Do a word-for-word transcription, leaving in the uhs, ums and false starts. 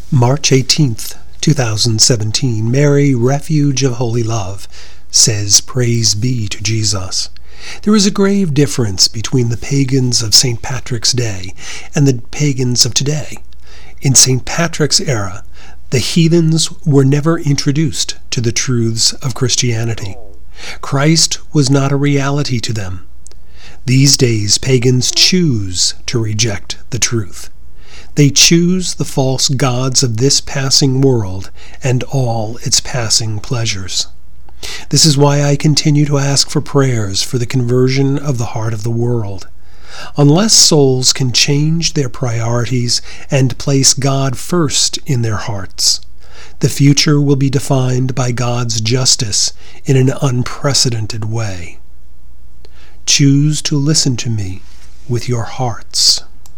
March eighteenth, two thousand seventeen, Mary, Refuge of Holy Love, says, Praise be to Jesus. There is a grave difference between the pagans of Saint Patrick's Day and the pagans of today. In Saint Patrick's era, the heathens were never introduced to the truths of Christianity. Christ was not a reality to them. These days, pagans choose to reject the truth. They choose the false gods of this passing world and all its passing pleasures. This is why I continue to ask for prayers for the conversion of the heart of the world. Unless souls can change their priorities and place God first in their hearts, the future will be defined by God's justice in an unprecedented way. Choose to listen to me with your hearts.